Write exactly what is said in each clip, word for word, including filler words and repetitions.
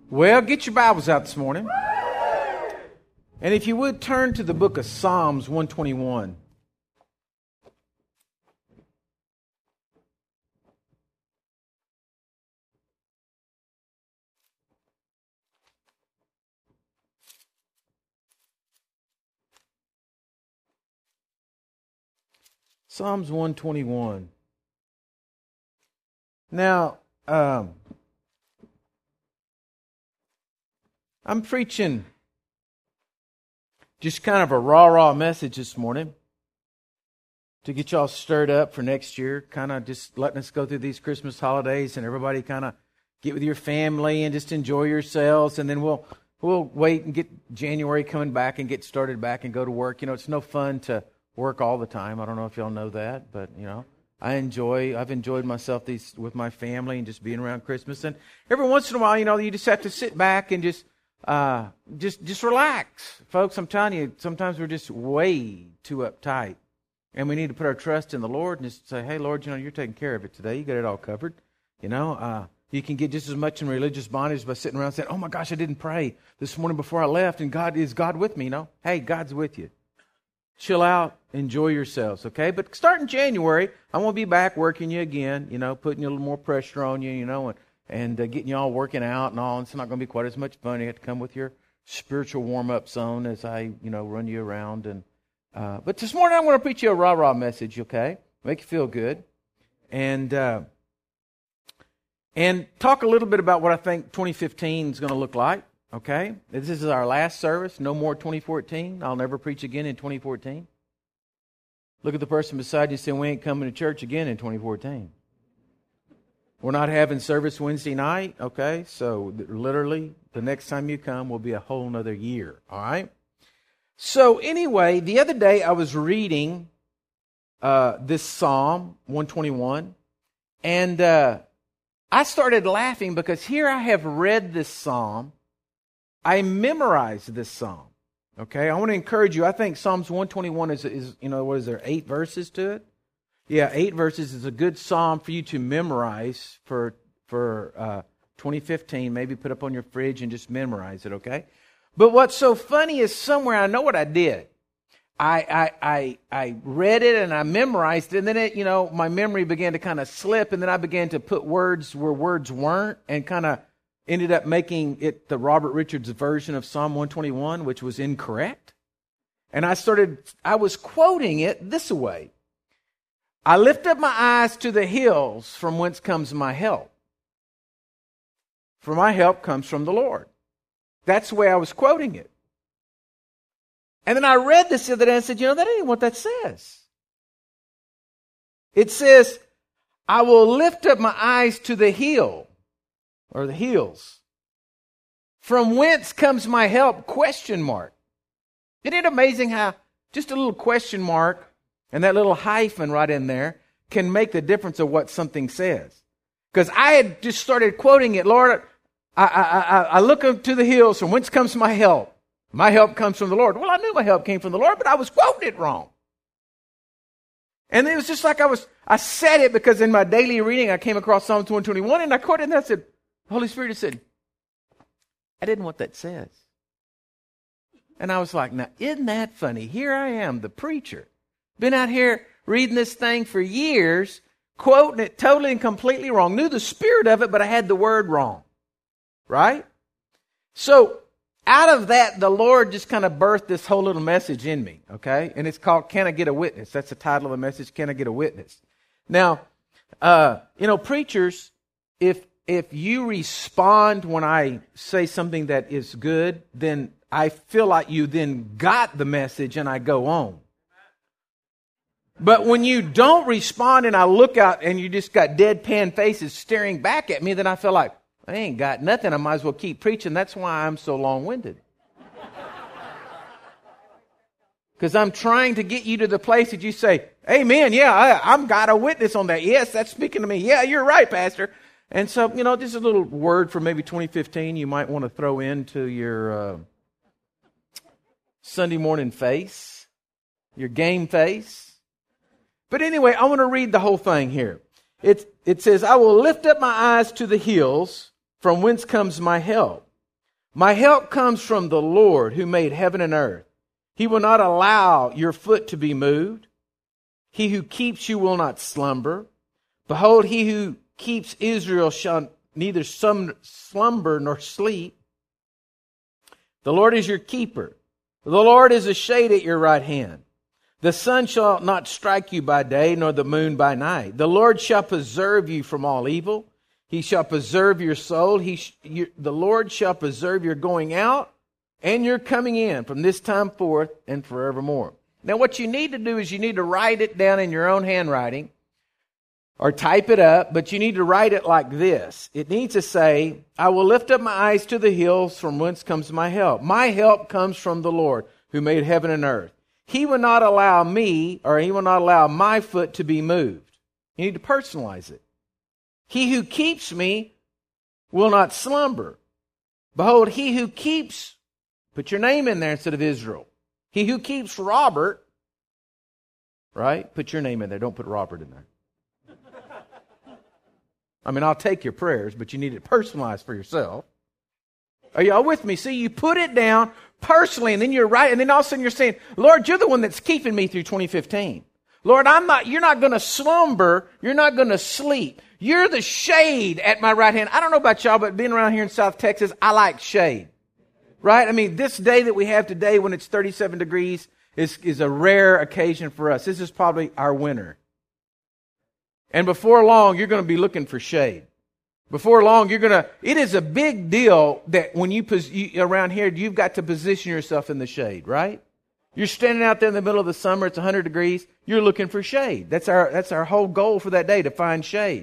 Well, get your Bibles out this morning. And if you would, turn to the book of Psalms one twenty-one. Psalms one twenty-one. Now, um, I'm preaching just kind of a rah-rah message this morning to get y'all stirred up for next year, kind of just letting us go through these Christmas holidays and everybody kind of get with your family and just enjoy yourselves, and then we'll we'll wait and get January coming back and get started back and go to work. You know, it's no fun to work all the time. I don't know if y'all know that, but, you know, I enjoy, I've enjoyed myself these with my family and just being around Christmas. And every once in a while, you know, you just have to sit back and just Uh, just just relax. Folks, I'm telling you, sometimes we're just way too uptight. And we need to put our trust in the Lord and just say, hey, Lord, you know, you're taking care of it today. You got it all covered. You know, uh, you can get just as much in religious bondage by sitting around saying, oh my gosh, I didn't pray this morning before I left, and God, is God with me? You know, hey, God's with you. Chill out, enjoy yourselves, okay? But starting January, I won't be back working you again, you know, putting a little more pressure on you, you know, and and uh, getting you all working out and all. And it's not going to be quite as much fun. You have to come with your spiritual warm-up zone as I, you know, run you around. And uh, But this morning I'm going to preach you a rah-rah message, okay? Make you feel good. And uh, and talk a little bit about what I think twenty fifteen is going to look like, okay? This is our last service. No more twenty fourteen. I'll never preach again in twenty fourteen. Look at the person beside you and say, we ain't coming to church again in twenty fourteen. We're not having service Wednesday night, okay? So literally, the next time you come will be a whole nother year, all right? So anyway, the other day I was reading uh, this Psalm one twenty-one, and uh, I started laughing because here I have read this Psalm. I memorized this Psalm, okay? I want to encourage you. I think Psalms one twenty-one is, is you know, what is there, eight verses to it? Yeah, eight verses is a good psalm for you to memorize for for uh, twenty fifteen. Maybe put up on your fridge and just memorize it, okay? But what's so funny is somewhere I know what I did. I I I, I read it and I memorized it, and then it, you know, my memory began to kind of slip, and then I began to put words where words weren't, and kind of ended up making it the Robert Richards version of Psalm one twenty-one, which was incorrect. And I started, I was quoting it this way. I lift up my eyes to the hills from whence comes my help. For my help comes from the Lord. That's the way I was quoting it. And then I read this the other day and I said, you know, that ain't what that says. It says, I will lift up my eyes to the hill, or the hills. From whence comes my help? Question mark. Isn't it amazing how just a little question mark and that little hyphen right in there can make the difference of what something says? Because I had just started quoting it, Lord, I, I, I, I look up to the hills, from whence comes my help? My help comes from the Lord. Well, I knew my help came from the Lord, but I was quoting it wrong. And it was just like I was, I said it because in my daily reading I came across Psalm one twenty-one and I quoted it and I said, the Holy Spirit said, I didn't know what that says. And I was like, now isn't that funny? Here I am, the preacher. Been out here reading this thing for years, quoting it totally and completely wrong. Knew the spirit of it, but I had the word wrong. Right? So, out of that, the Lord just kind of birthed this whole little message in me, okay? And it's called, Can I Get a Witness? That's the title of the message, Can I Get a Witness? Now, uh, you know, preachers, if if you respond when I say something that is good, then I feel like you then got the message and I go on. But when you don't respond and I look out and you just got deadpan faces staring back at me, then I feel like, I ain't got nothing. I might as well keep preaching. That's why I'm so long-winded. Because I'm trying to get you to the place that you say, amen, yeah, I, I'm got a witness on that. Yes, that's speaking to me. Yeah, you're right, Pastor. And so, you know, just a little word for maybe twenty fifteen you might want to throw into your uh, Sunday morning face, your game face. But anyway, I want to read the whole thing here. It, it says, I will lift up my eyes to the hills, from whence comes my help. My help comes from the Lord who made heaven and earth. He will not allow your foot to be moved. He who keeps you will not slumber. Behold, he who keeps Israel shall neither slumber nor sleep. The Lord is your keeper. The Lord is a shade at your right hand. The sun shall not strike you by day, nor the moon by night. The Lord shall preserve you from all evil. He shall preserve your soul. He sh- you, the Lord shall preserve your going out and your coming in from this time forth and forevermore. Now what you need to do is you need to write it down in your own handwriting or type it up, but you need to write it like this. It needs to say, I will lift up my eyes to the hills from whence comes my help. My help comes from the Lord who made heaven and earth. He will not allow me, or he will not allow my foot to be moved. You need to personalize it. He who keeps me will not slumber. Behold, he who keeps, put your name in there instead of Israel. He who keeps Robert, right? Put your name in there. Don't put Robert in there. I mean, I'll take your prayers, but you need it personalized for yourself. Are y'all with me? See, you put it down personally, and then you're right, and then all of a sudden you're saying, Lord, you're the one that's keeping me through twenty fifteen. Lord, I'm not, you're not going to slumber. You're not going to sleep. You're the shade at my right hand. I don't know about y'all, but being around here in South Texas, I like shade. Right? I mean, this day that we have today when it's thirty-seven degrees is, is a rare occasion for us. This is probably our winter. And before long, you're going to be looking for shade. Before long, you're going to, it is a big deal that when you, you around here, you've got to position yourself in the shade, right? You're standing out there in the middle of the summer, it's one hundred degrees, you're looking for shade. That's our, that's our whole goal for that day, to find shade.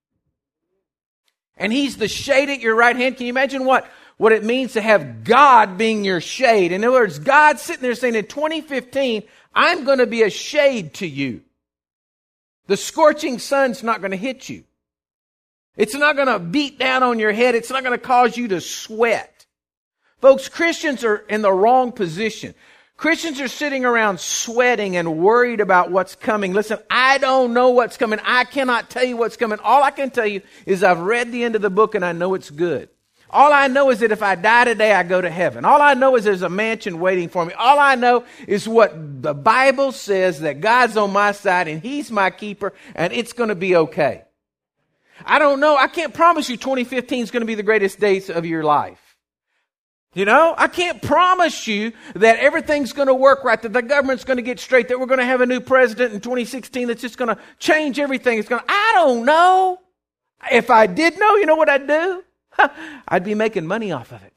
And He's the shade at your right hand. Can you imagine what, what it means to have God being your shade? In other words, God sitting there saying, in twenty fifteen, I'm going to be a shade to you. The scorching sun's not going to hit you. It's not going to beat down on your head. It's not going to cause you to sweat. Folks, Christians are in the wrong position. Christians are sitting around sweating and worried about what's coming. Listen, I don't know what's coming. I cannot tell you what's coming. All I can tell you is I've read the end of the book and I know it's good. All I know is that if I die today, I go to heaven. All I know is there's a mansion waiting for me. All I know is what the Bible says, that God's on my side and He's my keeper and it's going to be okay. I don't know. I can't promise you twenty fifteen is going to be the greatest days of your life. You know, I can't promise you that everything's going to work right, that the government's going to get straight, that we're going to have a new president in twenty sixteen that's just going to change everything. It's going to, I don't know. If I did know, you know what I'd do? I'd be making money off of it.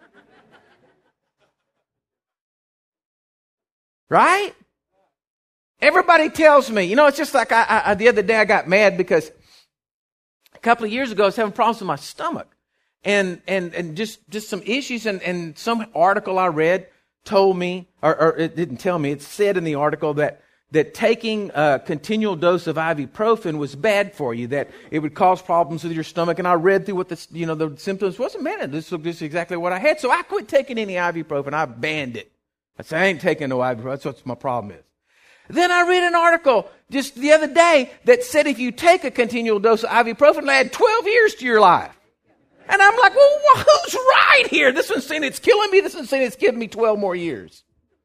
Right? Everybody tells me, you know, it's just like I, I, the other day I got mad because a couple of years ago I was having problems with my stomach. And and and just, just some issues, and, and some article I read told me, or, or it didn't tell me, it said in the article that, that taking a continual dose of ibuprofen was bad for you, that it would cause problems with your stomach. And I read through what the, you know, the symptoms was. Man, this looked just exactly what I had. So I quit taking any ibuprofen. I banned it. I said, I ain't taking no ibuprofen. That's what my problem is. Then I read an article just the other day that said if you take a continual dose of ibuprofen, it'll add twelve years to your life. And I'm like, well, who's right here? This one's saying it's killing me. This one's saying it's giving me twelve more years.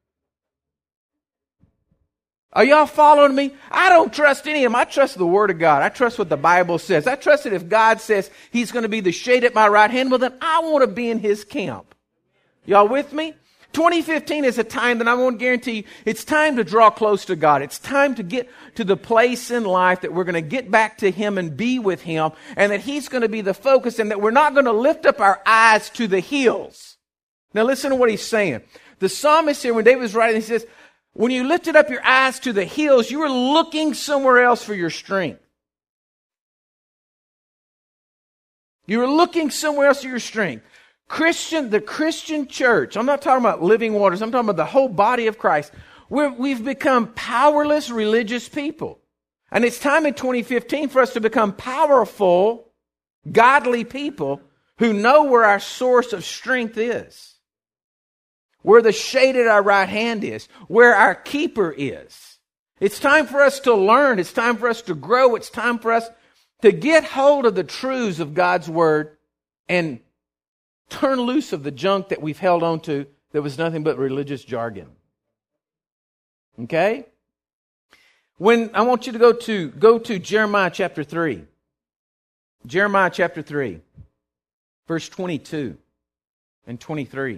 Are y'all following me? I don't trust any of them. I trust the Word of God. I trust what the Bible says. I trust that if God says He's going to be the shade at my right hand, well, then I want to be in His camp. Y'all with me? twenty fifteen is a time that I want to guarantee you, it's time to draw close to God. It's time to get to the place in life that we're going to get back to Him and be with Him, and that He's going to be the focus, and that we're not going to lift up our eyes to the hills. Now listen to what he's saying. The psalmist here, when David was writing, he says, when you lifted up your eyes to the hills, you were looking somewhere else for your strength. You were looking somewhere else for your strength. Christian, the Christian church, I'm not talking about Living Waters, I'm talking about the whole body of Christ. We're, we've become powerless religious people. And it's time in twenty fifteen for us to become powerful, godly people who know where our source of strength is, where the shade at our right hand is, where our keeper is. It's time for us to learn. It's time for us to grow. It's time for us to get hold of the truths of God's Word and Turn loose of the junk that we've held on to that was nothing but religious jargon. Okay? When I want you to go to go to Jeremiah chapter three. Jeremiah chapter three, verse twenty-two and twenty-three.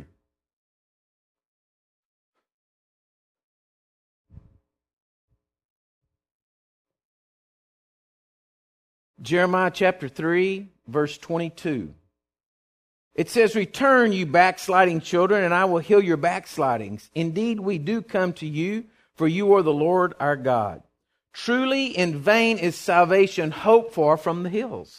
Jeremiah chapter three, verse twenty-two. It says, "Return, you backsliding children, and I will heal your backslidings. Indeed, we do come to you, for you are the Lord our God. Truly in vain is salvation hoped for from the hills,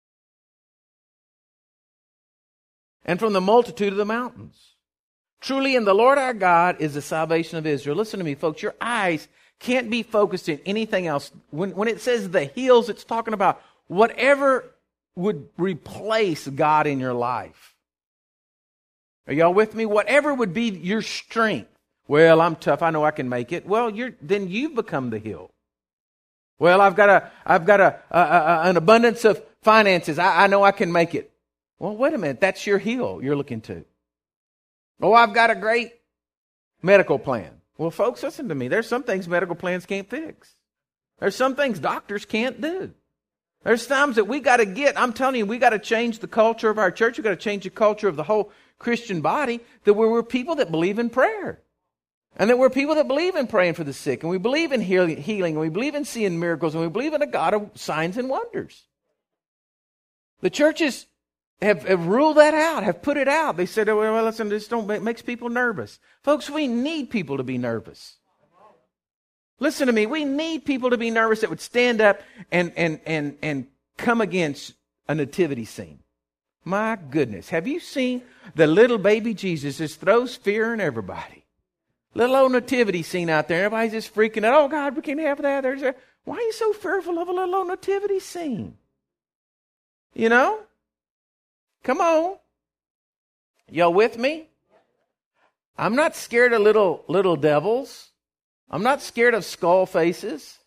and from the multitude of the mountains. Truly in the Lord our God is the salvation of Israel." Listen to me, folks. Your eyes can't be focused in anything else. When, when it says the hills, it's talking about whatever would replace God in your life. Are y'all with me? Whatever would be your strength. Well, I'm tough. I know I can make it. Well, you're then you've become the hill. Well, I've got a I've got a, a, a an abundance of finances. I, I know I can make it. Well, wait a minute. That's your hill you're looking to. Oh, I've got a great medical plan. Well, folks, listen to me. There's some things medical plans can't fix. There's some things doctors can't do. There's times that we got to get, I'm telling you, we got to change the culture of our church. We've got to change the culture of the whole Christian body, that we're, we're people that believe in prayer. And that we're people that believe in praying for the sick. And we believe in healing, healing and we believe in seeing miracles. And we believe in a God of signs and wonders. The churches have, have ruled that out, have put it out. They said, oh, well, listen, this don't make, makes people nervous. Folks, we need people to be nervous. Listen to me. We need people to be nervous that would stand up and, and, and, and come against a nativity scene. My goodness. Have you seen the little baby Jesus just throws fear in everybody? Little old nativity scene out there. Everybody's just freaking out. Oh, God, we can't have that. There's a, why are you so fearful of a little old nativity scene? You know? Come on. Y'all with me? I'm not scared of little, little devils. I'm not scared of skull faces.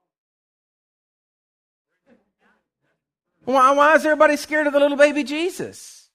Why, why is everybody scared of the little baby Jesus?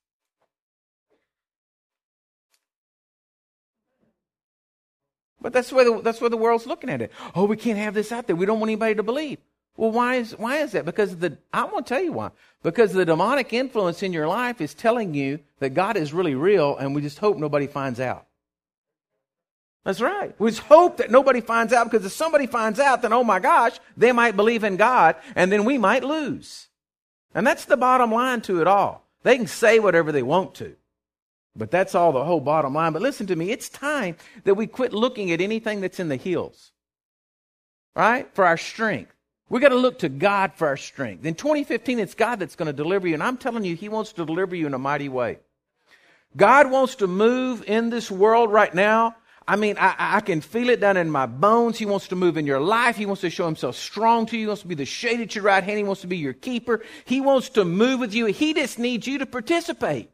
But that's where the, that's where the world's looking at it. Oh, we can't have this out there. We don't want anybody to believe. Well, why is why is that? Because the I'm going to tell you why. Because the demonic influence in your life is telling you that God is really real, and we just hope nobody finds out. That's right. We just hope that nobody finds out, because if somebody finds out, then, oh my gosh, they might believe in God, and then we might lose. And that's the bottom line to it all. They can say whatever they want to, but that's all the whole bottom line. But listen to me, it's time that we quit looking at anything that's in the hills, right, for our strength. We've got to look to God for our strength. In twenty fifteen, it's God that's going to deliver you, and I'm telling you, He wants to deliver you in a mighty way. God wants to move in this world right now. I mean, I, I can feel it down in my bones. He wants to move in your life. He wants to show Himself strong to you. He wants to be the shade at your right hand. He wants to be your keeper. He wants to move with you. He just needs you to participate.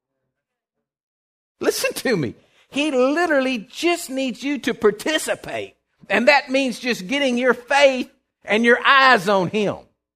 Listen to me. He literally just needs you to participate. And that means just getting your faith and your eyes on Him.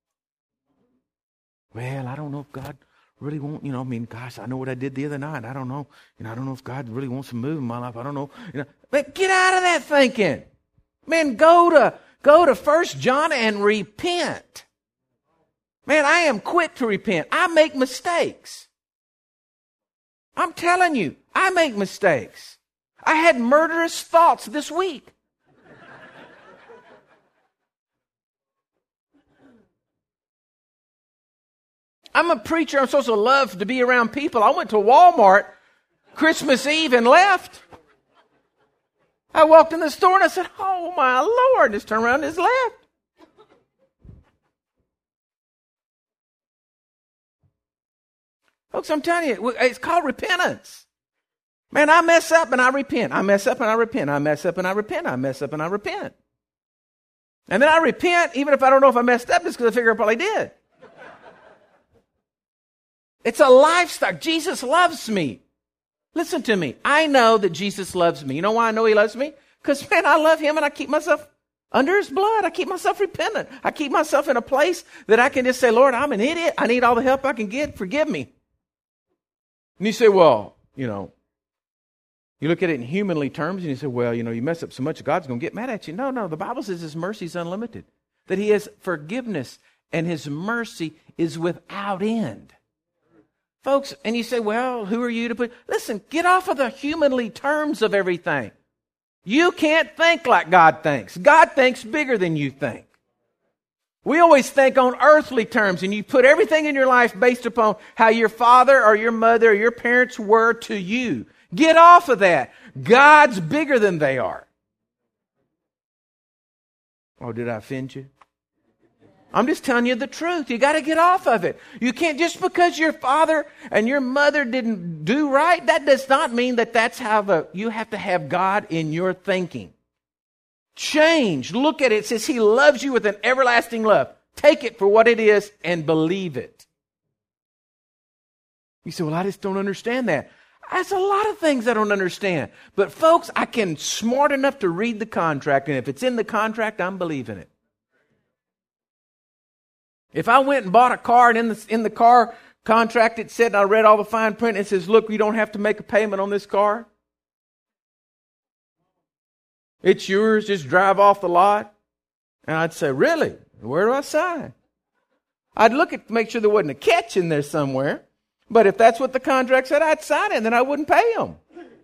Well, I don't know if God really won't, you know, I mean, gosh, I know what I did the other night. I don't know. You know, I don't know if God really wants to move in my life. I don't know. You know, but get out of that thinking. Man, go to go to First John and repent. Man, I am quick to repent. I make mistakes. I'm telling you, I make mistakes. I had murderous thoughts this week. I'm a preacher. I'm supposed to love to be around people. I went to Walmart Christmas Eve and left. I walked in the store and I said, oh my Lord, just turned around and just left. Folks, I'm telling you, it's called repentance. Man, I mess up and I repent. I mess up and I repent. I mess up and I repent. I mess up and I repent. And then I repent, even if I don't know if I messed up, just because I figure I probably did. It's a lifestyle. Jesus loves me. Listen to me. I know that Jesus loves me. You know why I know He loves me? Because, man, I love Him and I keep myself under His blood. I keep myself repentant. I keep myself in a place that I can just say, Lord, I'm an idiot. I need all the help I can get. Forgive me. And you say, well, you know, you look at it in humanly terms and you say, well, you know, you mess up so much, God's going to get mad at you. No, no, the Bible says His mercy is unlimited, that He has forgiveness and His mercy is without end. Folks, and you say, well, who are you to put... Listen, get off of the humanly terms of everything. You can't think like God thinks. God thinks bigger than you think. We always think on earthly terms, and you put everything in your life based upon how your father or your mother or your parents were to you. Get off of that. God's bigger than they are. Oh, did I offend you? I'm just telling you the truth. You got to get off of it. You can't, just because your father and your mother didn't do right, that does not mean that that's how the, you have to have God in your thinking. Change. Look at it. It says He loves you with an everlasting love. Take it for what it is and believe it. You say, well, I just don't understand that. That's a lot of things I don't understand. But folks, I can smart enough to read the contract, and if it's in the contract, I'm believing it. If I went and bought a car and in the, in the car contract it said, and I read all the fine print, it says, look, you don't have to make a payment on this car. It's yours, just drive off the lot. And I'd say, really? Where do I sign? I'd look at make sure there wasn't a catch in there somewhere. But if that's what the contract said, I'd sign it and then I wouldn't pay them.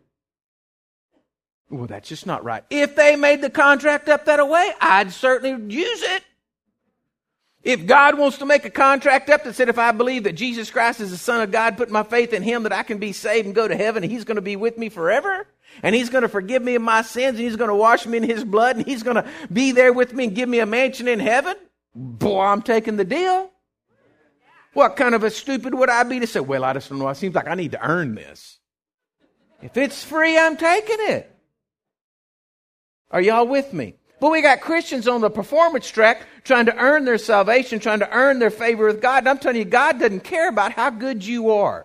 Well, that's just not right. If they made the contract up that way, I'd certainly use it. If God wants to make a contract up that said, if I believe that Jesus Christ is the Son of God, put my faith in Him, that I can be saved and go to heaven, and He's going to be with me forever, and He's going to forgive me of my sins, and He's going to wash me in His blood, and He's going to be there with me and give me a mansion in heaven, boy, I'm taking the deal. What kind of a stupid would I be to say, well, I just don't know, it seems like I need to earn this. If it's free, I'm taking it. Are y'all with me? But we got Christians on the performance track trying to earn their salvation, trying to earn their favor with God. And I'm telling you, God doesn't care about how good you are.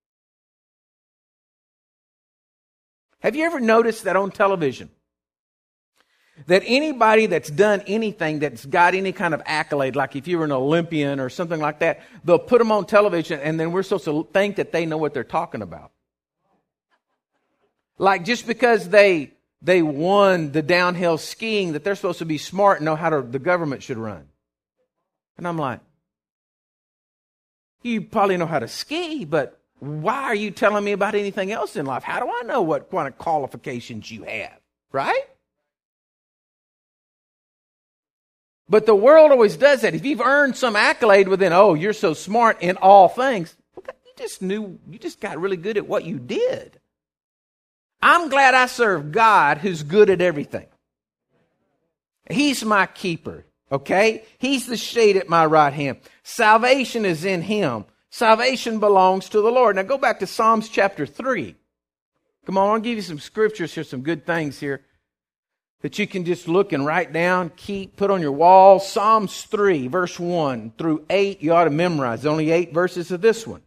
Have you ever noticed that on television? That anybody that's done anything that's got any kind of accolade, like if you were an Olympian or something like that, they'll put them on television and then we're supposed to think that they know what they're talking about. Like just because they... They won the downhill skiing, that they're supposed to be smart and know how to, the government should run. And I'm like, you probably know how to ski, but why are you telling me about anything else in life? How do I know what kind of qualifications you have? Right? But the world always does that. If you've earned some accolade within, oh, you're so smart in all things, well, you just knew, you just got really good at what you did. I'm glad I serve God who's good at everything. He's my keeper, okay? He's the shade at my right hand. Salvation is in Him. Salvation belongs to the Lord. Now go back to Psalms chapter three. Come on, I'll give you some scriptures here, some good things here that you can just look and write down, keep, put on your wall. Psalms three, verse one through eight, you ought to memorize. There's only eight verses of this one.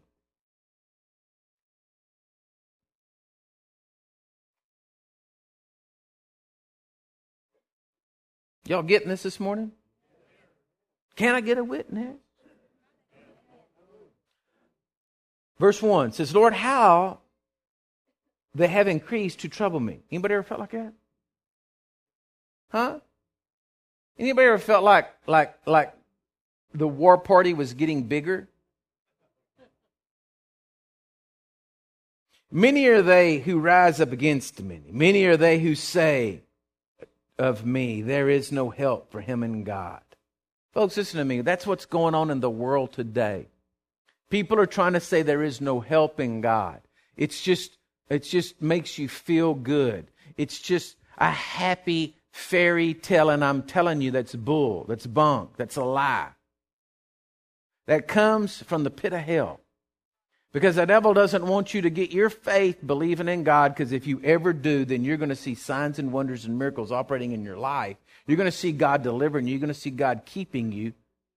Y'all getting this this morning? Can I get a witness? Verse one says, Lord, how they have increased to trouble me. Anybody ever felt like that? Huh? Anybody ever felt like like like the war party was getting bigger? Many are they who rise up against me. Many are they who say of me, there is no help for him in God. Folks, listen to me. That's what's going on in the world today. People are trying to say there is no help in God. It's just, it just makes you feel good. It's just a happy fairy tale, and I'm telling you that's bull, that's bunk, that's a lie. That comes from the pit of hell. Because the devil doesn't want you to get your faith believing in God, because if you ever do, then you're going to see signs and wonders and miracles operating in your life. You're going to see God delivering you. You're going to see God keeping you.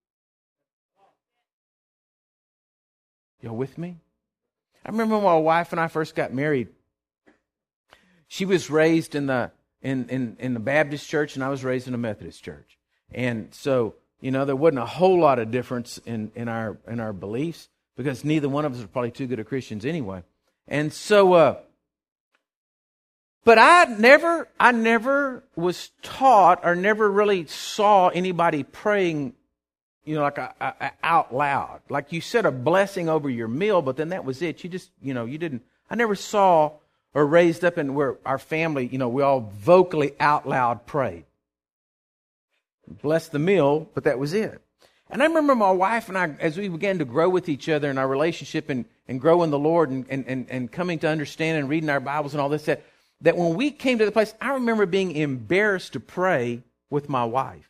Y'all with me? I remember when my wife and I first got married. She was raised in the in, in, in the Baptist church, and I was raised in a Methodist church. And so, you know, there wasn't a whole lot of difference in, in our in our beliefs, because neither one of us are probably too good at Christians anyway. And so, uh, but I never, I never was taught or never really saw anybody praying, you know, like a, a, a out loud. Like you said a blessing over your meal, but then that was it. You just, you know, you didn't, I never saw or raised up in where our family, you know, we all vocally out loud prayed. Bless the meal, but that was it. And I remember my wife and I, as we began to grow with each other in our relationship and, and grow in the Lord and, and, and, and coming to understand and reading our Bibles and all this, that, that when we came to the place, I remember being embarrassed to pray with my wife.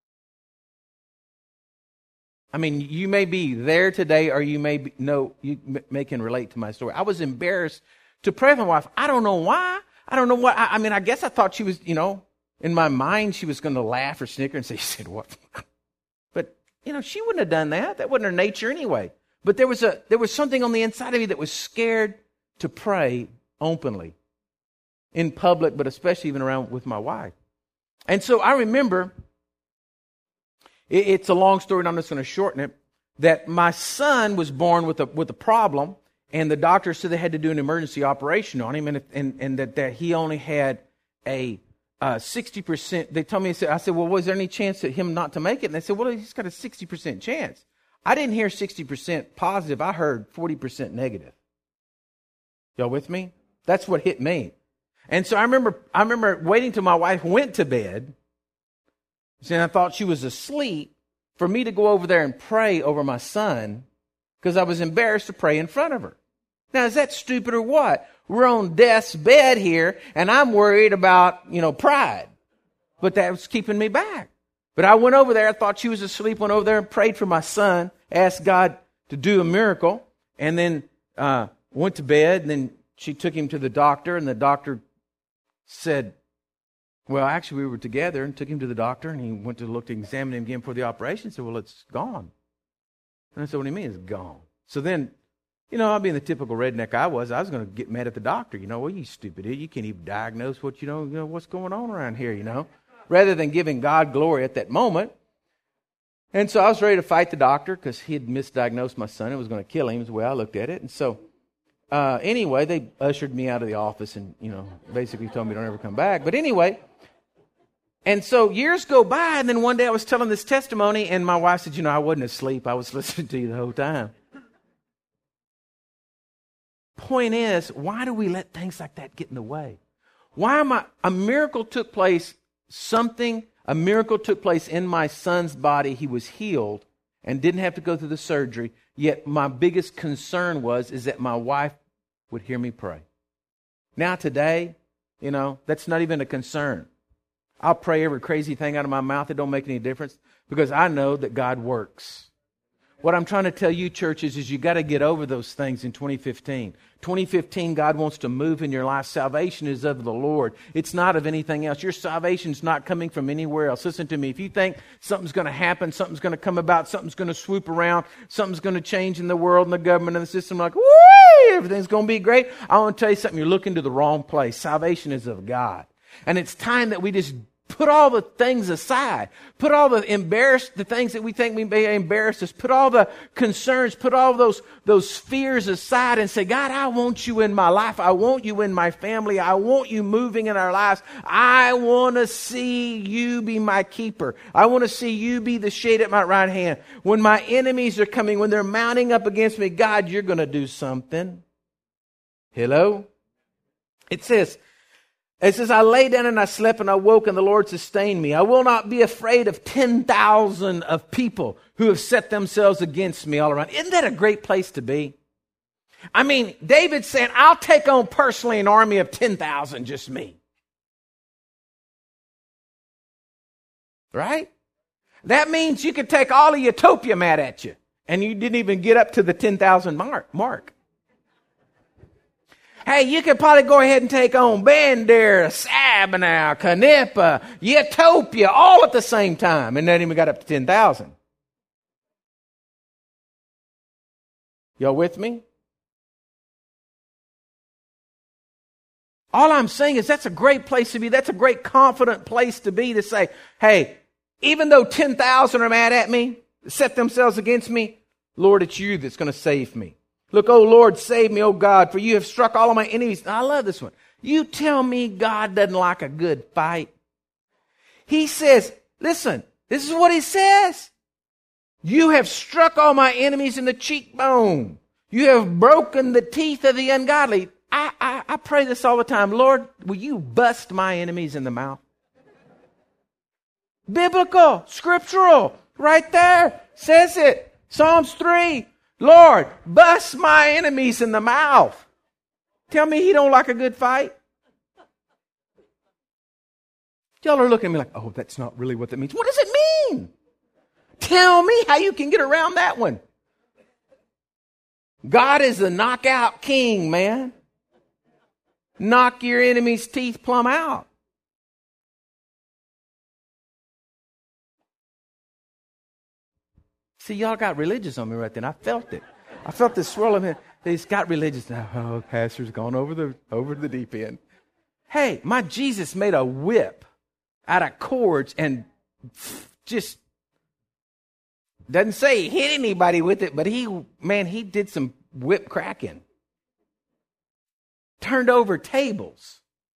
I mean, you may be there today or you may be, no, you may can relate to my story. I was embarrassed to pray with my wife. I don't know why. I don't know what. I, I mean, I guess I thought she was, you know, in my mind, she was going to laugh or snicker and say, you said what? But, you know, she wouldn't have done that. That wasn't her nature anyway. But there was a there was something on the inside of me that was scared to pray openly, in public, but especially even around with my wife. And so I remember, it, it's a long story and I'm just going to shorten it, that my son was born with a with a problem. And the doctor said they had to do an emergency operation on him, and and, and that, that he only had a uh, sixty percent. They told me, I said, well, was there any chance that him not to make it? And they said, well, he's got a sixty percent chance. I didn't hear sixty percent positive. I heard forty percent negative. Y'all with me? That's what hit me. And so I remember I remember waiting till my wife went to bed, and I thought she was asleep, for me to go over there and pray over my son, because I was embarrassed to pray in front of her. Now, is that stupid or what? We're on death's bed here, and I'm worried about, you know, pride. But that was keeping me back. But I went over there, I thought she was asleep, went over there and prayed for my son, asked God to do a miracle, and then uh, went to bed, and then she took him to the doctor, and the doctor said, well, actually, we were together, and took him to the doctor, and he went to look to examine him again for the operation, and said, well, it's gone. And I said, what do you mean it's gone? So then, you know, I'll be in the typical redneck I was. I was going to get mad at the doctor. You know, well, you stupid idiot. You can't even diagnose what you know, you know, what's going on around here, you know, rather than giving God glory at that moment. And so I was ready to fight the doctor because he had misdiagnosed my son. It was going to kill him is the way I looked at it. And so uh, anyway, they ushered me out of the office and, you know, basically told me don't ever come back. But anyway, and so years go by, and then one day I was telling this testimony, and my wife said, you know, I wasn't asleep. I was listening to you the whole time. Point is, why do we let things like that get in the way? Why am I, a miracle took place, something, a miracle took place in my son's body. He was healed and didn't have to go through the surgery. Yet my biggest concern was, is that my wife would hear me pray. Now today, you know, that's not even a concern. I'll pray every crazy thing out of my mouth. It don't make any difference because I know that God works. What I'm trying to tell you, churches, is you got to get over those things in twenty fifteen. twenty fifteen, God wants to move in your life. Salvation is of the Lord. It's not of anything else. Your salvation's not coming from anywhere else. Listen to me. If you think something's going to happen, something's going to come about, something's going to swoop around, something's going to change in the world and the government and the system, like, woo, everything's going to be great, I want to tell you something. You're looking to the wrong place. Salvation is of God. And it's time that we just put all the things aside. Put all the embarrassed, the things that we think we may embarrass us. Put all the concerns, put all those, those fears aside and say, God, I want you in my life. I want you in my family. I want you moving in our lives. I want to see you be my keeper. I want to see you be the shade at my right hand. When my enemies are coming, when they're mounting up against me, God, you're going to do something. Hello? It says, It says, I lay down and I slept and I woke and the Lord sustained me. I will not be afraid of ten thousand of people who have set themselves against me all around. Isn't that a great place to be? I mean, David's saying, I'll take on personally an army of ten thousand, just me. Right? That means you could take all of Utopia mad at you and you didn't even get up to the ten thousand mark. mark. Hey, you could probably go ahead and take on Bandera, Sabinal, Canepa, Utopia, all at the same time. And then even got up to ten thousand. Y'all with me? All I'm saying is that's a great place to be. That's a great confident place to be, to say, hey, even though ten thousand are mad at me, set themselves against me, Lord, it's you that's going to save me. Look, oh Lord, save me, oh God, for you have struck all of my enemies. Now, I love this one. You tell me God doesn't like a good fight. He says, listen, this is what he says. You have struck all my enemies in the cheekbone. You have broken the teeth of the ungodly. I, I, I pray this all the time. Lord, will you bust my enemies in the mouth? Biblical, scriptural, right there, says it. Psalms three, Lord, bust my enemies in the mouth. Tell me he don't like a good fight? Y'all are looking at me like, oh, that's not really what that means. What does it mean? Tell me how you can get around that one. God is the knockout king, man. Knock your enemy's teeth plumb out. See, y'all got religious on me right then. I felt it. I felt this swirl of it. They just got religious. Oh, pastor's gone over the over the deep end. Hey, my Jesus made a whip out of cords and just doesn't say he hit anybody with it, but he, man, he did some whip cracking. Turned over tables.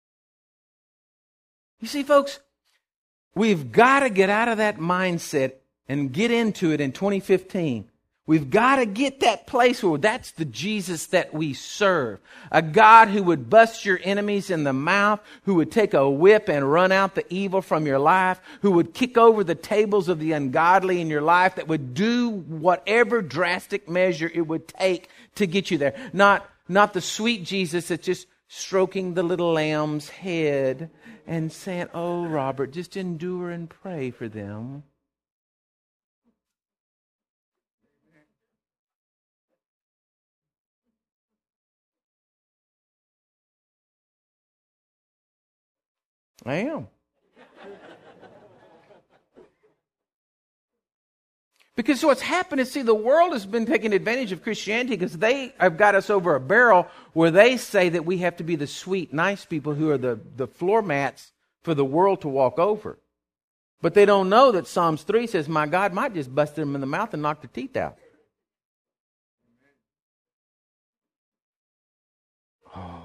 You see, folks, we've got to get out of that mindset and get into it in twenty fifteen. We've got to get that place where that's the Jesus that we serve. A God who would bust your enemies in the mouth, who would take a whip and run out the evil from your life, who would kick over the tables of the ungodly in your life, that would do whatever drastic measure it would take to get you there. Not, not the sweet Jesus that's just stroking the little lamb's head and saying, oh, Robert, just endure and pray for them. I am. Because what's happened is, see, the world has been taking advantage of Christianity because they have got us over a barrel where they say that we have to be the sweet, nice people who are the, the floor mats for the world to walk over. But they don't know that Psalms three says, my God might just bust them in the mouth and knock their teeth out. Oh.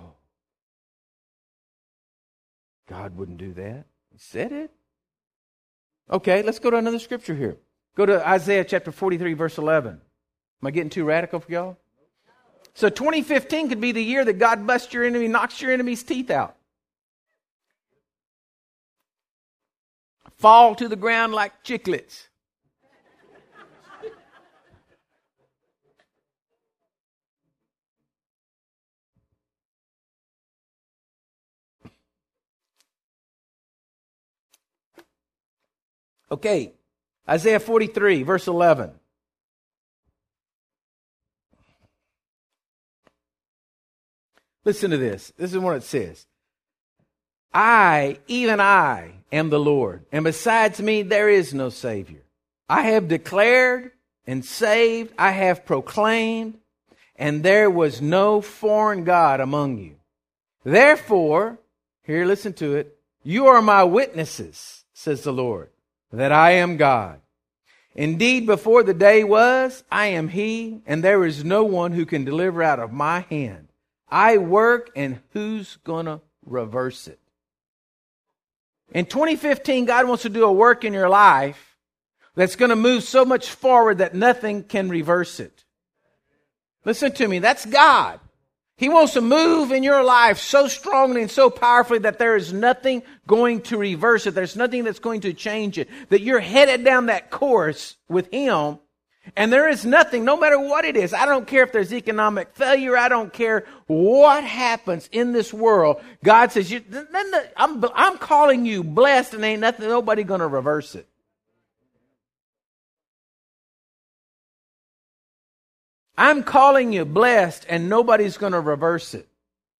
God wouldn't do that. He said it. Okay, let's go to another scripture here. Go to Isaiah chapter forty-three, verse eleven. Am I getting too radical for y'all? So twenty fifteen could be the year that God busts your enemy, knocks your enemy's teeth out. Fall to the ground like chiclets. Okay, Isaiah forty-three, verse eleven. Listen to this. This is what it says. I, even I, am the Lord, and besides me there is no Savior. I have declared and saved, I have proclaimed, and there was no foreign God among you. Therefore, here, listen to it, you are my witnesses, says the Lord, that I am God. Indeed, before the day was, I am He, and there is no one who can deliver out of my hand. I work, and who's going to reverse it? In twenty fifteen, God wants to do a work in your life that's going to move so much forward that nothing can reverse it. Listen to me, that's God. He wants to move in your life so strongly and so powerfully that there is nothing going to reverse it. There's nothing that's going to change it. That you're headed down that course with Him, and there is nothing, no matter what it is. I don't care if there's economic failure. I don't care what happens in this world. God says, you, I'm, I'm calling you blessed, and ain't nothing, nobody going to reverse it. I'm calling you blessed, and nobody's going to reverse it.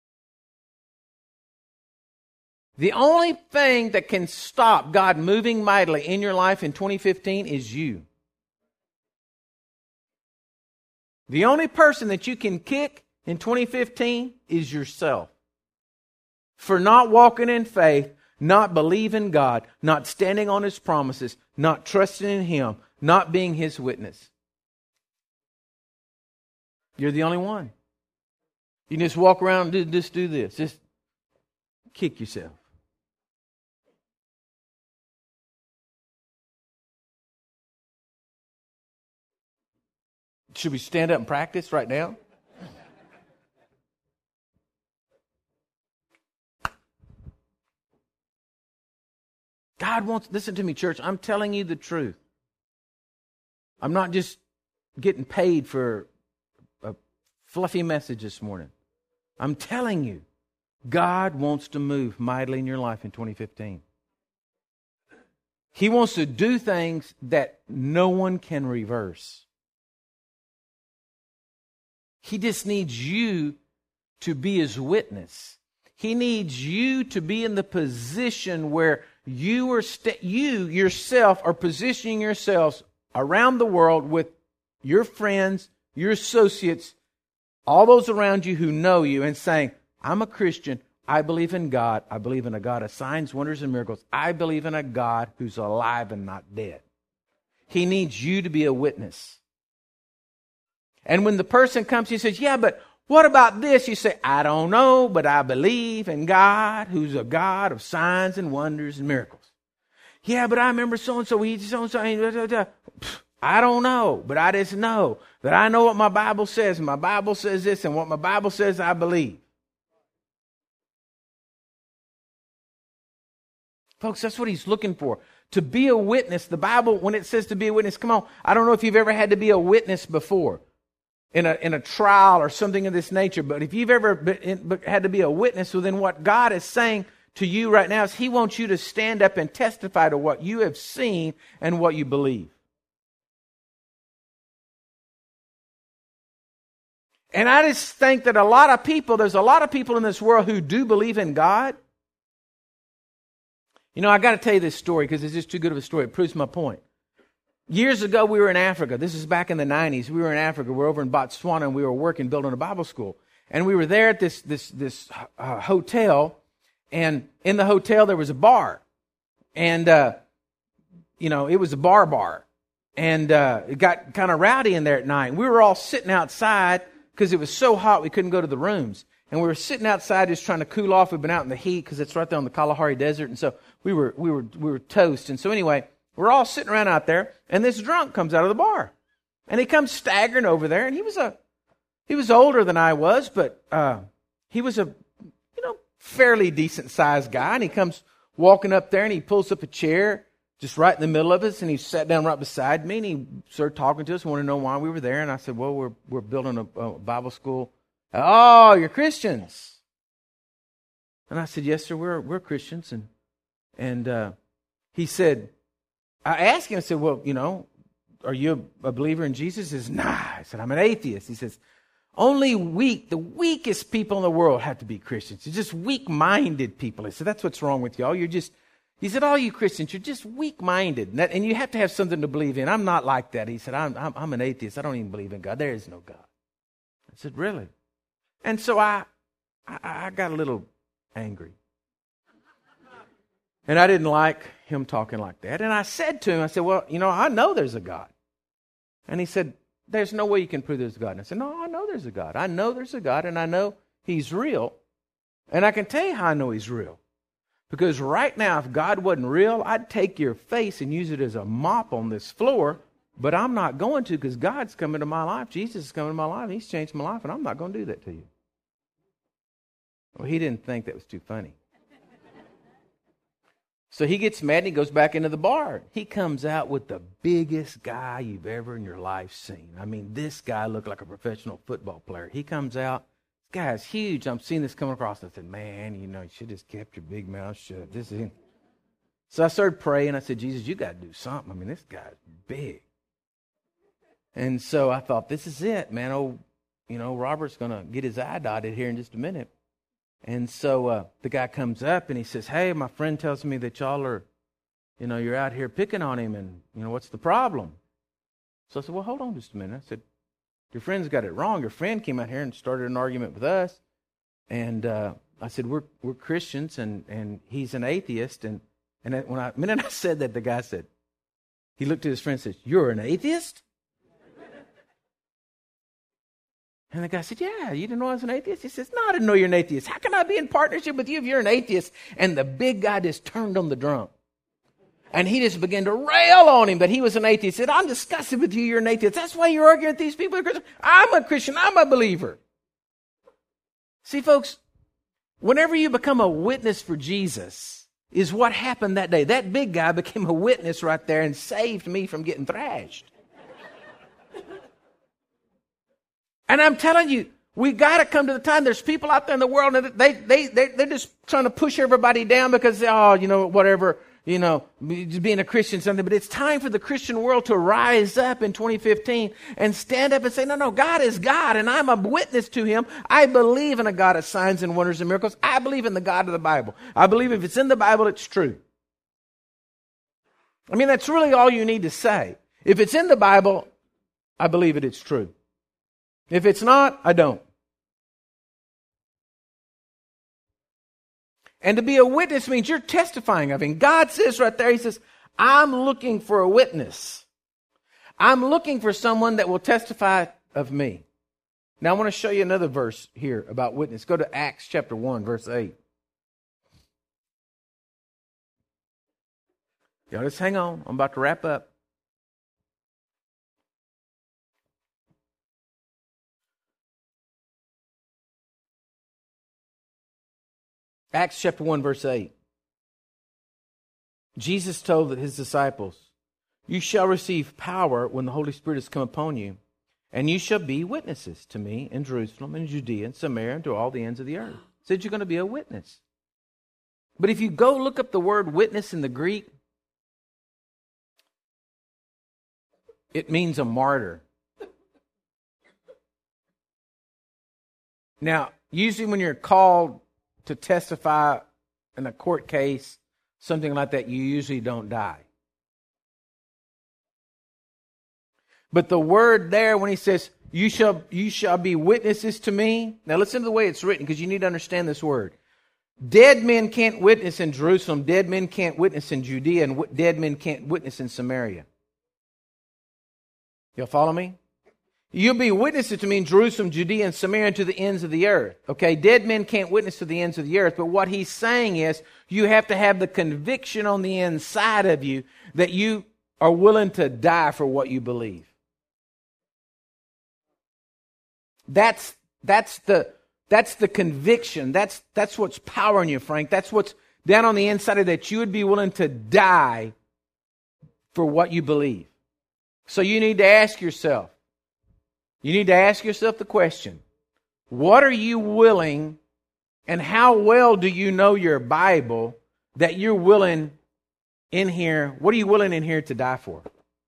The only thing that can stop God moving mightily in your life in twenty fifteen is you. The only person that you can kick in twenty fifteen is yourself. For not walking in faith, not believing God, not standing on His promises, not trusting in Him, not being His witness. You're the only one. You can just walk around and do, just do this. Just kick yourself. Should we stand up and practice right now? God wants, listen to me, church, I'm telling you the truth. I'm not just getting paid for a fluffy message this morning. I'm telling you, God wants to move mightily in your life in twenty fifteen. He wants to do things that no one can reverse. He just needs you to be His witness. He needs you to be in the position where you are st- you yourself are positioning yourselves around the world with your friends, your associates, all those around you who know you, and saying, I'm a Christian. I believe in God. I believe in a God of signs, wonders, and miracles. I believe in a God who's alive and not dead. He needs you to be a witness. And when the person comes, he says, yeah, but what about this? You say, I don't know, but I believe in God, who's a God of signs and wonders and miracles. Yeah, but I remember so-and-so, he so-and-so. I don't know, but I just know that I know what my Bible says. And my Bible says this, and what my Bible says, I believe. Folks, that's what He's looking for. To be a witness. The Bible, when it says to be a witness, come on, I don't know if you've ever had to be a witness before. In a in a trial or something of this nature. But if you've ever been in, had to be a witness, well, then what God is saying to you right now is He wants you to stand up and testify to what you have seen and what you believe. And I just think that a lot of people, there's a lot of people in this world who do believe in God. You know, I got to tell you this story because it's just too good of a story. It proves my point. Years ago, we were in Africa. This is back in the nineties. We were in Africa. We were over in Botswana, and we were working, building a Bible school. And we were there at this this this uh, hotel, and in the hotel there was a bar, and uh, you know it was a bar bar, and uh, it got kind of rowdy in there at night. And we were all sitting outside because it was so hot we couldn't go to the rooms, and we were sitting outside just trying to cool off. We've been out in the heat because it's right there on the Kalahari Desert, and so we were we were we were toast. And so anyway. We're all sitting around out there, and this drunk comes out of the bar. And he comes staggering over there, and he was a he was older than I was, but uh, he was a you know fairly decent-sized guy. And he comes walking up there, and he pulls up a chair just right in the middle of us, and he sat down right beside me, and he started talking to us, wanted to know why we were there. And I said, well, we're we're building a, a Bible school. Oh, you're Christians. And I said, yes, sir, we're we're Christians. And, and uh, he said... I asked him, I said, well, you know, are you a believer in Jesus? He says, nah. I said, I'm an atheist. He says, only weak, the weakest people in the world have to be Christians. You're just weak-minded people. I said, that's what's wrong with y'all. You're just, he said, all you Christians, you're just weak-minded. And, that, and you have to have something to believe in. I'm not like that. He said, I'm, I'm, I'm an atheist. I don't even believe in God. There is no God. I said, really? And so I, I, I got a little angry. And I didn't like him talking like that. And I said to him, I said, well, you know, I know there's a God. And he said, there's no way you can prove there's a God. And I said, no, I know there's a God. I know there's a God, and I know He's real. And I can tell you how I know He's real. Because right now, if God wasn't real, I'd take your face and use it as a mop on this floor. But I'm not going to, because God's come into my life. Jesus is coming into my life. He's changed my life, and I'm not going to do that to you. Well, he didn't think that was too funny. So he gets mad and he goes back into the bar. He comes out with the biggest guy you've ever in your life seen. I mean, this guy looked like a professional football player. He comes out. This guy's huge. I'm seeing this coming across. I said, man, you know, you should have just kept your big mouth shut. This is. So I started praying. I said, Jesus, you got to do something. I mean, this guy's big. And so I thought, this is it, man. Oh, you know, Robert's going to get his eye dotted here in just a minute. And so uh, the guy comes up and he says, hey, my friend tells me that y'all are, you know, you're out here picking on him, and, you know, what's the problem? So I said, well, hold on just a minute. I said, your friend's got it wrong. Your friend came out here and started an argument with us. And uh, I said, we're we're Christians, and, and he's an atheist. And, and when I, the minute I said that, the guy said, he looked at his friend and said, you're an atheist? And the guy said, yeah, you didn't know I was an atheist? He says, no, I didn't know you're an atheist. How can I be in partnership with you if you're an atheist? And the big guy just turned on the drum. And he just began to rail on him that he was an atheist. He said, I'm disgusted with you, you're an atheist. That's why you're arguing with these people. I'm a Christian, I'm a believer. See, folks, whenever you become a witness for Jesus, is what happened that day. That big guy became a witness right there and saved me from getting thrashed. And I'm telling you, we got to come to the time. There's people out there in the world and they, they, they, they're just trying to push everybody down because, oh, you know, whatever, you know, being a Christian something. But it's time for the Christian world to rise up in twenty fifteen and stand up and say, no, no, God is God and I'm a witness to Him. I believe in a God of signs and wonders and miracles. I believe in the God of the Bible. I believe if it's in the Bible, it's true. I mean, that's really all you need to say. If it's in the Bible, I believe it, it's true. If it's not, I don't. And to be a witness means you're testifying of Him. God says right there, He says, I'm looking for a witness. I'm looking for someone that will testify of me. Now I want to show you another verse here about witness. Go to Acts chapter one, verse eight. Y'all just hang on. I'm about to wrap up. Acts chapter one, verse eight. Jesus told His disciples, you shall receive power when the Holy Spirit has come upon you, and you shall be witnesses to me in Jerusalem and Judea and Samaria and to all the ends of the earth. He said you're going to be a witness. But if you go look up the word witness in the Greek, it means a martyr. Now, usually when you're called to testify in a court case, something like that, you usually don't die. But the word there, when He says, you shall, you shall be witnesses to me. Now listen to the way it's written, because you need to understand this word. Dead men can't witness in Jerusalem. Dead men can't witness in Judea. And w- dead men can't witness in Samaria. Y'all follow me? You'll be witnesses to me in Jerusalem, Judea, and Samaria, and to the ends of the earth. Okay, dead men can't witness to the ends of the earth, but what He's saying is you have to have the conviction on the inside of you that you are willing to die for what you believe. That's that's the that's the conviction. That's that's what's powering you, Frank. That's what's down on the inside of that. You would be willing to die for what you believe. So you need to ask yourself. You need to ask yourself the question, what are you willing and how well do you know your Bible that you're willing in here, what are you willing in here to die for?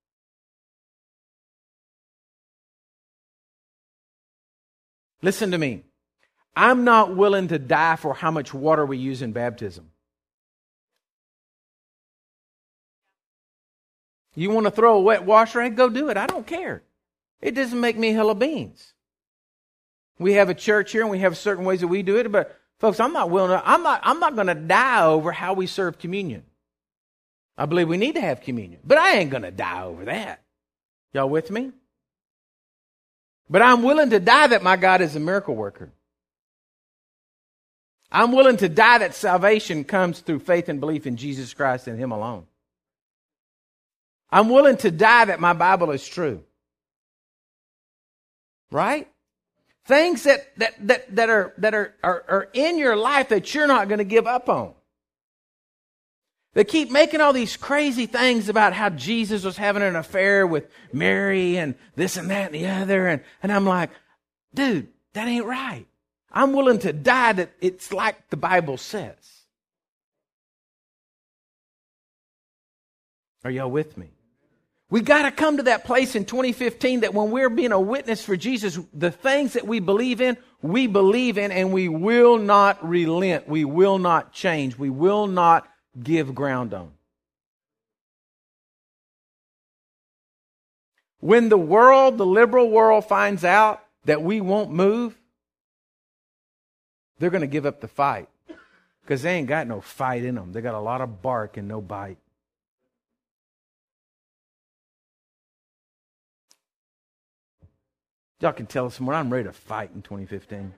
Listen to me. I'm not willing to die for how much water we use in baptism. You want to throw a wet wash rag? Go do it. I don't care. It doesn't make me hella beans. We have a church here and we have certain ways that we do it, but folks, I'm not willing to, I'm not, I'm not going to die over how we serve communion. I believe we need to have communion, but I ain't going to die over that. Y'all with me? But I'm willing to die that my God is a miracle worker. I'm willing to die that salvation comes through faith and belief in Jesus Christ and Him alone. I'm willing to die that my Bible is true. Right? Things that, that, that, that, are, that are, are, are in your life that you're not going to give up on. They keep making all these crazy things about how Jesus was having an affair with Mary and this and that and the other. And, and I'm like, dude, that ain't right. I'm willing to die that it's like the Bible says. Are y'all with me? We got to come to that place in twenty fifteen that when we're being a witness for Jesus, the things that we believe in, we believe in and we will not relent. We will not change. We will not give ground on. When the world, the liberal world finds out that we won't move, they're going to give up the fight because they ain't got no fight in them. They got a lot of bark and no bite. Y'all can tell us somewhere I'm ready to fight in twenty fifteen.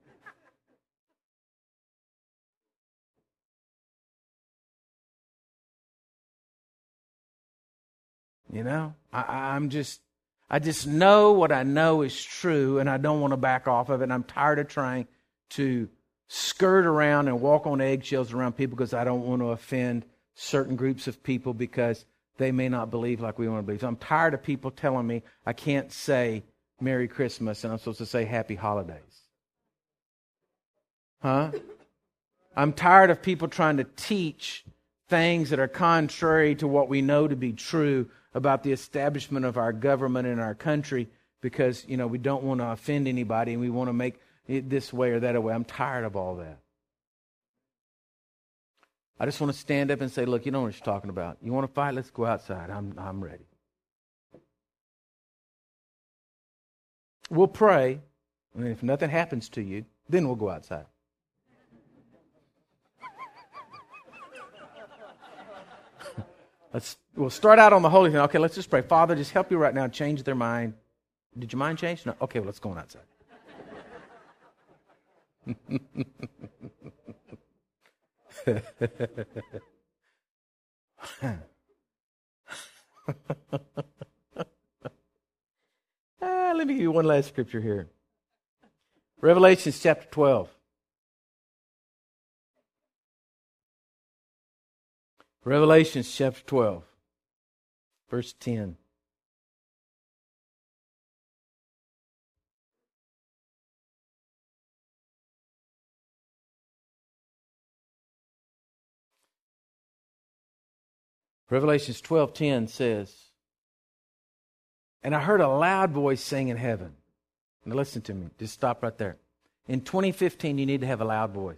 You know, I, I'm just, I just know what I know is true, and I don't want to back off of it. And I'm tired of trying to skirt around and walk on eggshells around people because I don't want to offend certain groups of people because they may not believe like we want to believe. So I'm tired of people telling me I can't say Merry Christmas and I'm supposed to say Happy Holidays. Huh? I'm tired of people trying to teach things that are contrary to what we know to be true about the establishment of our government in our country because, you know, we don't want to offend anybody and we want to make it this way or that way. I'm tired of all that. I just want to stand up and say, look, you know what you're talking about. You want to fight? Let's go outside. I'm I'm ready. We'll pray, and if nothing happens to you, then we'll go outside. Let's we'll start out on the holy thing. Okay, let's just pray. Father, just help you right now. Change their mind. Did your mind change? No. Okay, well, let's go on outside. ah, let me give you one last scripture here. Revelation chapter twelve. Revelation chapter twelve, verse ten. Revelation twelve ten says, and I heard a loud voice saying in heaven. Now listen to me. Just stop right there. In twenty fifteen, you need to have a loud voice.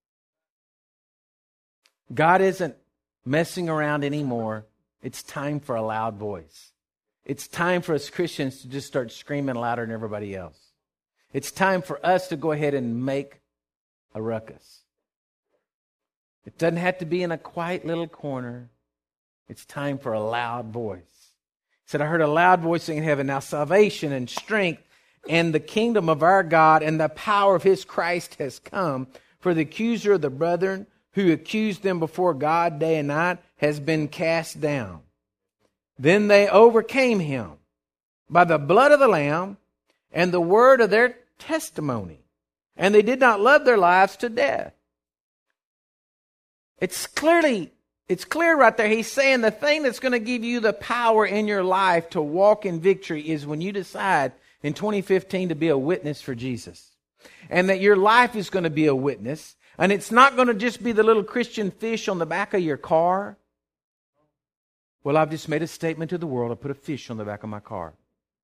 God isn't messing around anymore. It's time for a loud voice. It's time for us Christians to just start screaming louder than everybody else. It's time for us to go ahead and make a ruckus. It doesn't have to be in a quiet little corner. It's time for a loud voice. He said, I heard a loud voice saying in heaven, now salvation and strength and the kingdom of our God and the power of his Christ has come. For the accuser of the brethren who accused them before God day and night has been cast down. Then they overcame him by the blood of the Lamb and the word of their testimony. And they did not love their lives to death. It's clearly, it's clear right there. He's saying the thing that's going to give you the power in your life to walk in victory is when you decide in twenty fifteen to be a witness for Jesus. And that your life is going to be a witness. And it's not going to just be the little Christian fish on the back of your car. Well, I've just made a statement to the world. I put a fish on the back of my car.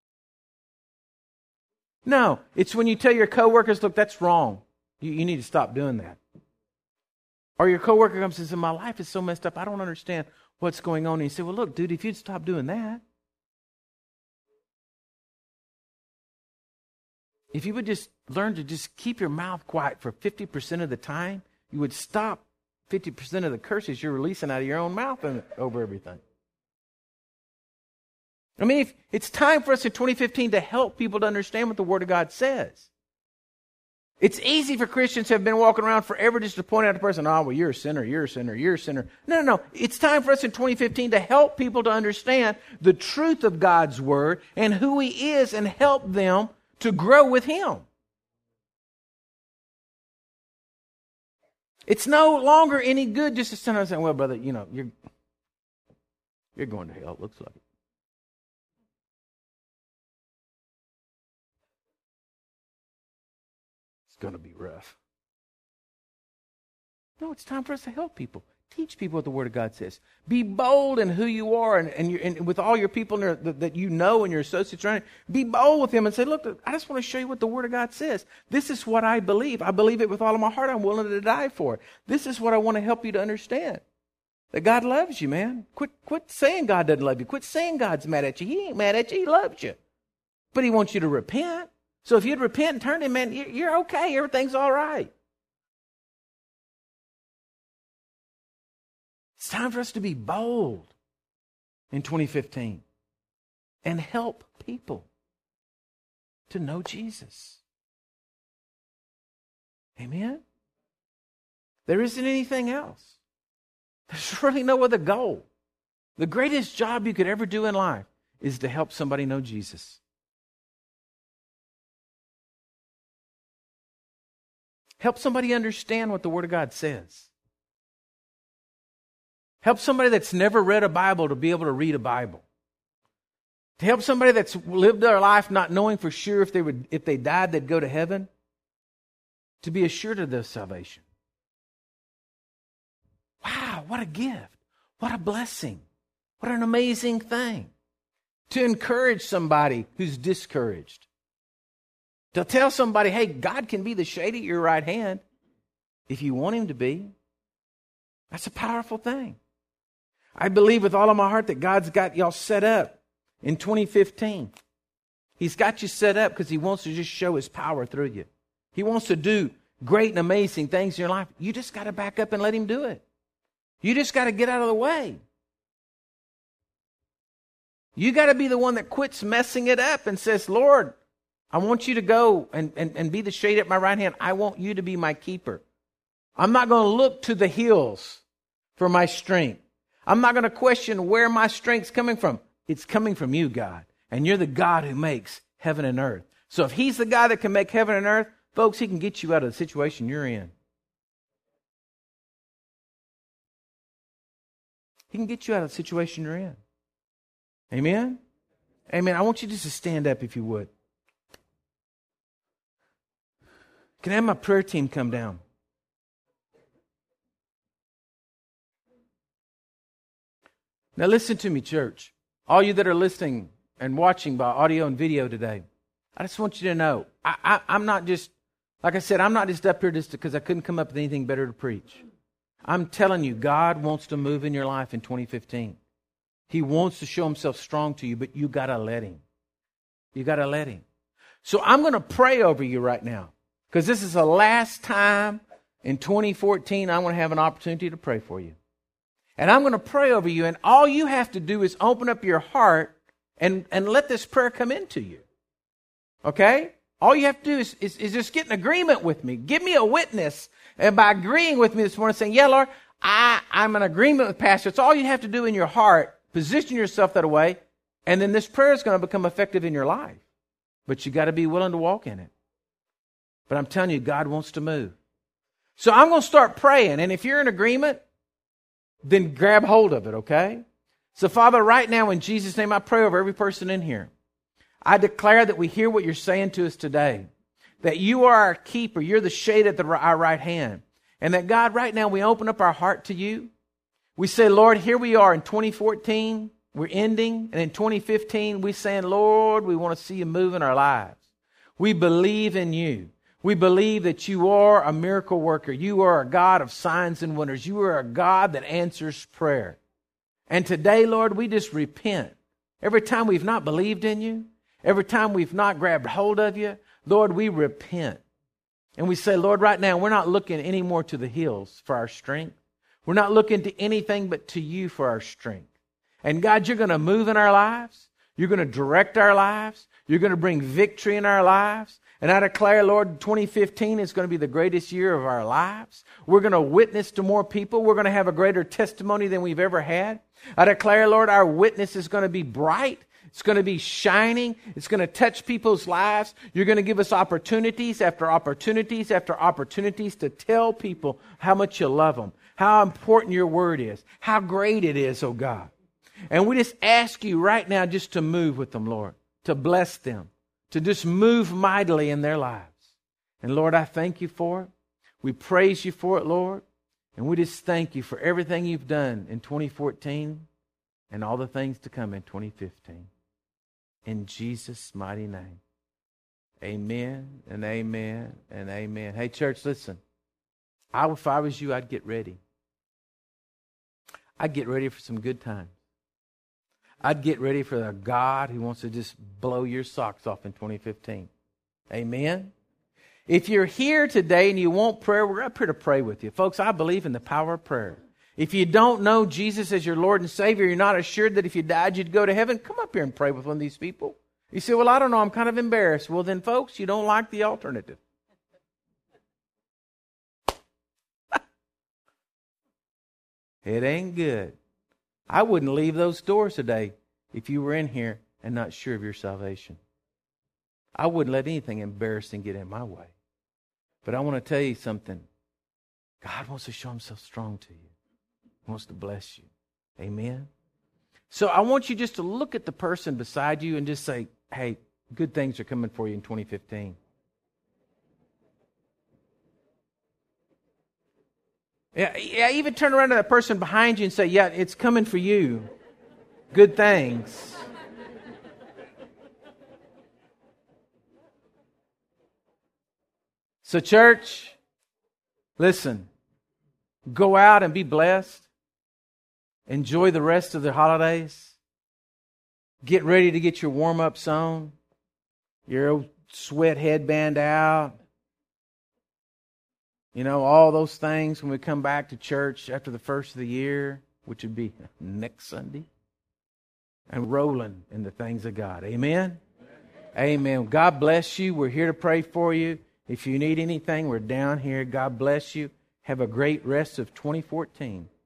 No, it's when you tell your coworkers, look, that's wrong. You, you need to stop doing that. Or your coworker comes and says, my life is so messed up, I don't understand what's going on. And you say, well, look, dude, if you'd stop doing that. If you would just learn to just keep your mouth quiet for fifty percent of the time, you would stop fifty percent of the curses you're releasing out of your own mouth and over everything. I mean, if it's time for us in twenty fifteen to help people to understand what the Word of God says. It's easy for Christians who have been walking around forever just to point out a person, oh, well, you're a sinner, you're a sinner, you're a sinner. No, no, no. It's time for us in twenty fifteen to help people to understand the truth of God's Word and who He is and help them to grow with Him. It's no longer any good just to stand there and say, well, brother, you know, you're, you're going to hell, it looks like it. It's going to be rough. No, it's time for us to help people. Teach people what the Word of God says. Be bold in who you are and, and, and with all your people there, that, that you know and your associates around. Be bold with them and say, look, I just want to show you what the Word of God says. This is what I believe. I believe it with all of my heart. I'm willing to die for it. This is what I want to help you to understand. That God loves you, man. Quit, quit saying God doesn't love you. Quit saying God's mad at you. He ain't mad at you. He loves you. But He wants you to repent. So if you'd repent and turn to Him, man, you're okay. Everything's all right. It's time for us to be bold in twenty fifteen and help people. to know Jesus. Amen? There isn't anything else. There's really no other goal. The greatest job you could ever do in life is to help somebody know Jesus. Help somebody understand what the Word of God says. Help somebody that's never read a Bible to be able to read a Bible. To help somebody that's lived their life not knowing for sure if they would, if they died, they'd go to heaven, to be assured of their salvation. Wow, what a gift. What a blessing. What an amazing thing. To encourage somebody who's discouraged. To tell somebody, hey, God can be the shade at your right hand if you want Him to be. That's a powerful thing. I believe with all of my heart that God's got y'all set up in twenty fifteen. He's got you set up because He wants to just show His power through you. He wants to do great and amazing things in your life. You just got to back up and let Him do it. You just got to get out of the way. You got to be the one that quits messing it up and says, Lord, I want you to go and, and, and be the shade at my right hand. I want you to be my keeper. I'm not going to look to the hills for my strength. I'm not going to question where my strength's coming from. It's coming from you, God. And you're the God who makes heaven and earth. So if He's the God that can make heaven and earth, folks, He can get you out of the situation you're in. He can get you out of the situation you're in. Amen? Amen. I want you just to stand up if you would. Can I have my prayer team come down? Now listen to me, church. All you that are listening and watching by audio and video today, I just want you to know, I, I, I'm not just, like I said, I'm not just up here just because I couldn't come up with anything better to preach. I'm telling you, God wants to move in your life in twenty fifteen. He wants to show Himself strong to you, but you got to let Him. You got to let Him. So I'm going to pray over you right now. Because this is the last time in twenty fourteen I'm going to have an opportunity to pray for you. And I'm going to pray over you, and all you have to do is open up your heart and, and let this prayer come into you. Okay? All you have to do is, is, is just get in agreement with me. Give me a witness. And by agreeing with me this morning, saying, yeah, Lord, I, I'm in agreement with Pastor. It's all you have to do in your heart. Position yourself that way, and then this prayer is going to become effective in your life. But you got to be willing to walk in it. But I'm telling you, God wants to move. So I'm going to start praying, and if you're in agreement, then grab hold of it, okay? So Father, right now in Jesus' name, I pray over every person in here. I declare that we hear what you're saying to us today, that you are our keeper, you're the shade at the, our right hand, and that God, right now we open up our heart to you. We say, Lord, here we are in twenty fourteen, we're ending, and in twenty fifteen, we're saying, Lord, we want to see you move in our lives. We believe in you. We believe that you are a miracle worker. You are a God of signs and wonders. You are a God that answers prayer. And today, Lord, we just repent. Every time we've not believed in you, every time we've not grabbed hold of you, Lord, we repent. And we say, Lord, right now, we're not looking anymore to the hills for our strength. We're not looking to anything but to you for our strength. And God, you're going to move in our lives. You're going to direct our lives. You're going to bring victory in our lives. And I declare, Lord, twenty fifteen is going to be the greatest year of our lives. We're going to witness to more people. We're going to have a greater testimony than we've ever had. I declare, Lord, our witness is going to be bright. It's going to be shining. It's going to touch people's lives. You're going to give us opportunities after opportunities after opportunities to tell people how much you love them, how important your word is, how great it is, oh God. And we just ask you right now just to move with them, Lord, to bless them, to just move mightily in their lives. And Lord, I thank you for it. We praise you for it, Lord. And we just thank you for everything you've done in twenty fourteen and all the things to come in twenty fifteen. In Jesus' mighty name. Amen and amen and amen. Hey, church, listen. I, if I was you, I'd get ready. I'd get ready for some good times. I'd get ready for a God who wants to just blow your socks off in twenty fifteen. Amen? If you're here today and you want prayer, we're up here to pray with you. Folks, I believe in the power of prayer. If you don't know Jesus as your Lord and Savior, you're not assured that if you died you'd go to heaven, come up here and pray with one of these people. You say, well, I don't know, I'm kind of embarrassed. Well, then, folks, you don't like the alternative. It ain't good. I wouldn't leave those doors today if you were in here and not sure of your salvation. I wouldn't let anything embarrassing get in my way. But I want to tell you something. God wants to show himself strong to you. He wants to bless you. Amen? So I want you just to look at the person beside you and just say, hey, good things are coming for you in twenty fifteen. Yeah, yeah, even turn around to that person behind you and say, yeah, it's coming for you. Good things. So church, listen, go out and be blessed. Enjoy the rest of the holidays. Get ready to get your warm-ups on. Your old sweat headband out. You know, all those things when we come back to church after the first of the year, which would be next Sunday. And rolling in the things of God. Amen? Amen. Amen. God bless you. We're here to pray for you. If you need anything, we're down here. God bless you. Have a great rest of twenty fourteen.